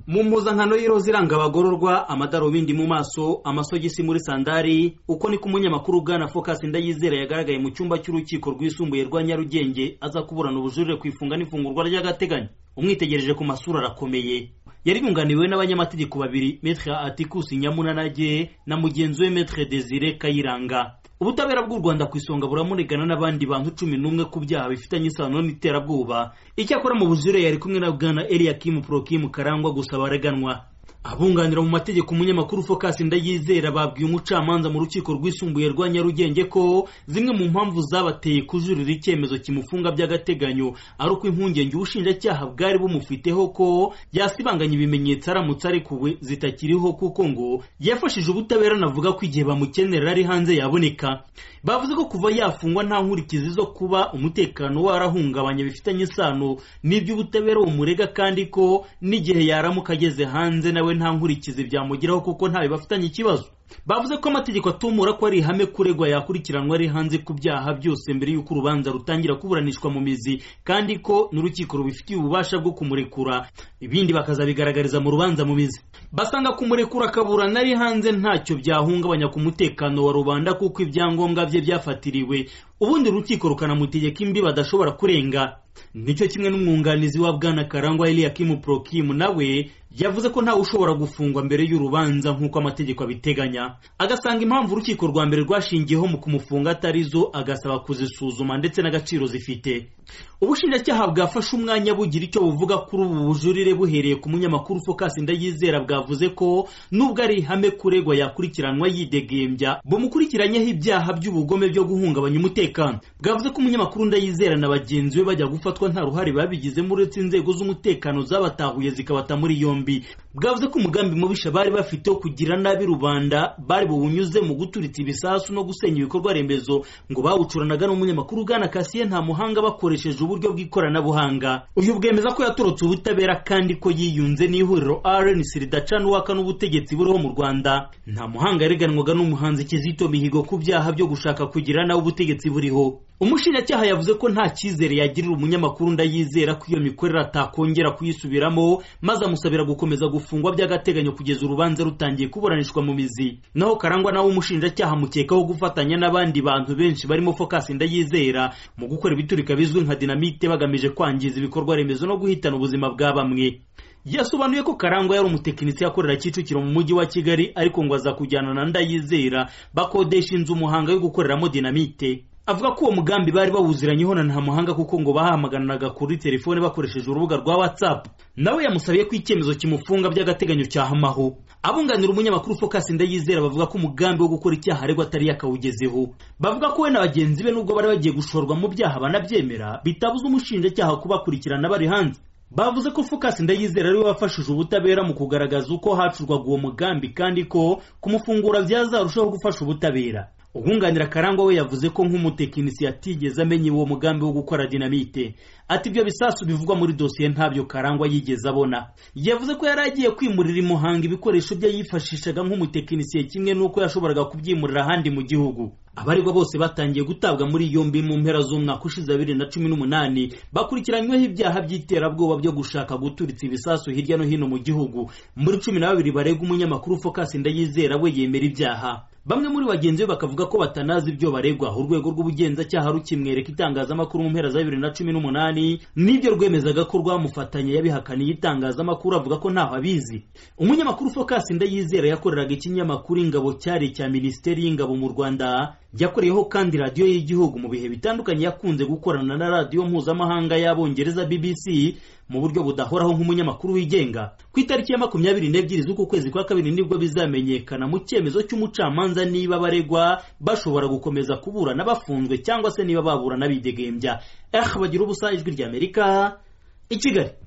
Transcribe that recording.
mu mpuzankano y'iroza iranga abagororwa, amadarubindi mu maso, amasogisi muri sandari, uko niko umunyamakuru Bwana Focus Ndayizera yagaragaye mu cyumba cy'urukiko rwisumbuye rwa Nyarugenge aza kuburana ubujurire ku ifunga n'ifungurwa ry'agateganyo. Umwitegereje ku masura arakomeye. Yari yunganiwe n'abanyamategeko babiri, Maître Atticus Nyamunanage na mugenzi we Maître Désiré Kayiranga. Ubutabera bw'u Rwanda ku isonga buramunigana n'abandi bantu 11 ku byaha bifitanye isano n'iterabwoba. Icyakora mu bujurire yari kumwe na Bwana Eliakim Prokim Karangwa gusa bareganwa. Abunganira mu mategeko umunyamakuru Focus Ndayizera babwiye umucamanza mu rukiko rwisumbuye rwa Nyarugenge ko zimwe mu mpamvu zabateye kujurira icyemezo kimufunga by'agateganyo ari uko impungenge ubushinjacyaha bwari bumufiteho ko yasibanganya ibimenyetso aramutse arekuwe zitakiriho, kuko ngo yafashije ubutabera navuga ko igihe bamukenera ari hanze yaboneka. Bavuze ko kuva yafungwa nta nkurikizi zo kuba umutekano warahungabanye bifitanye isano n'iby'ubutabera umurega, kandi ko n'igihe yaramuka ageze hanze nawe nta nkurikizi byamugiraho kuko ntawe bafitanye ikibazo. Bavuze ko amategeko atumura ko ari ihame kuregwa yakurikiranwa ari hanze ku byaha byose mbere y'uko urubanza rutangira kuburanishwa mu mizi, kandi ko n'urukiko rubifitiye ububasha bwo kumurekura, ibindi bakazabigaragariza mu rubanza mu mizi. Basanga kumurekura akaburana ari hanze ntacyo byahungabanya ku mutekano wa rubanda kuko ibyangombwa bye byafatiriwe, ubundi urukiko rukanamutegeka imbi badashobora kurenga. Nicyo kimwe n'umwunganizi wa Bwana Karangwa Eliakim Prokim nawe yavuze ko ntawe ushobora gufungwa mbere y'urubanza nk'uko amategeko abiteganya, agasanga impamvu urukiko rwa mbere rwashingiyeho mu kumufunga atarizo, agasaba kuzisuzuma ndetse n'agaciro zifite. Ubushinjacyaha bwafashe umwanya bugira icyo buvuga kuri ubu bujurire buhereye ku munyamakuru Focus Ndayizera. Bwavuze ko nubwo ari ihame kuregwa yakurikiranwa yidegembya, bumukurikiranyeho ibyaha by'ubugome byo guhungabanya umutekano. Bwavuze ko umunyamakuru Ndayizera na bagenzi be bajya gufatwa nta ruhare babigizemo uretse inzego z'umutekano zabatahuye zikabata muri yombi. Bwavuze ko umugambi mubisha bari bafite wo kugira nabi rubanda bari buwunyuze mu guturitsa ibisasu no gusenya ibikorwa remezo, ngo bawucuranaga n'umunyamakuru Bwana Cassien Ntamuhanga bakoresheje uburyo bw'ikoranabuhanga. Uyu bwemeza ko yatorotse ubutabera kandi ko yiyunze n'ihuriro RNC ridacana uwaka n'ubutegetsi buriho mu Rwanda. Ntamuhanga yareganwaga n'umuhanzi Kizito Mihigo ku byaha byo gushaka kugira nawe ubutegetsi buriho. Umushinjacyaha yavuze ko nta cyizere yagirira umunyamakuru Ndayizera ko iyo mikorere atakongera kuyisubiramo, maze amusabira gukomeza gufungwa by'agateganyo kugeza urubanza rutangiye kuburanishwa mu mizi. Naho Karangwa nawe umushinjacyaha mukekaho gufatanya n'abandi bantu benshi barimo Focus Ndayizera mu gukora ibiturika bizwi nka dinamite bagamije kwangiza ibikorwa remezo no guhitana ubuzima bwa bamwe. Yasobanuye ko Karangwa yari umutekinisi yakorera Kicukiro mu mujyi wa Kigali, ariko ngo aza kujyana na Ndayizera bakodesha inzu Muhanga yo gukoreramo dinamite. Avuga ko uwo mugambi bari bawuziranyeho na Ntamuhanga kuko ngo bahamagananaga kuri telefone bakoresheje urubuga rwa WhatsApp. Nawe yamusabiye ko icyemezo kimufunga by'agateganyo cyahamaho. Abunganira umunyamakuru Focus Ndayizera bavuga ko umugambi wo gukora icyaha aregwa atari yakawugezeho. Bavuga ko we na bagenzi be nubwo bari bagiye gushorwa mu byaha banabyemera, bitabuza umushinjacyaha kubakurikirana bari hanze. Bavuze ko Focus Ndayizera ari we wafashije ubutabera mu kugaragaza uko hacurwaga uwo mugambi, kandi ko kumufungura byazarushaho gufasha ubutabera. Ubunganira Karangwa we yavuze ko nk'umutekinisi yatigeze amenye uwo mugambi wo gukora dinamite. Ati ibyo bisasu bivugwa muri dosiye ntabyo Karangwa yigeze abona. Yavuze ko yari agiye kwimurira Muhanga ibikoresho bye yifashishaga nk'umutekinisi, kimwe n'uko yashoboraga kubyimurira ahandi mu gihugu. Abaregwa bose batangiye gutabwa muri yombi mu mpera z'umwaka ushize 2018 bakurikiranyweho ibyaha by'iterabwoba byo gushaka guturitsa ibisasu hirya no hino mu gihugu. Muri 12 baregwa umunyamakuru Focus Ndayizera we yemera ibyaha. Bamwe muri bagenzi be bakavuga ko batanazi ibyo baregwa. Urwego rw'ubugenzacyaha rukimwereka itangazamakuru mu mpera za 2018 nibyo rwemezaga ko rwamufatanye yabihakaniye itangazamakuru, avuga ko ntaho abizi. Umunyamakuru Focus Ndayizera yakoreraga ikinyamakuru Ingabo cyari cya Minisiteri y'Ingabo mu Rwanda, yakoreyeho kandi radiyo y'igihugu. Mu bihe bitandukanye yakunze gukorana na radiyo mpuzamahanga y'Abongereza BBC mu buryo budahoraho nk'umunyamakuru wigenga. Ku itariki ya 22 z'uku kwezi kwa kabiri nibwo bizamenyekana mu cyemezo cy'umucamanza niba baregwa bashobora gukomeza kuburana bafunzwe cyangwa se niba baburana bidegembya. Bagira ubusa, Ijwi ry'Amerika, i Kigali.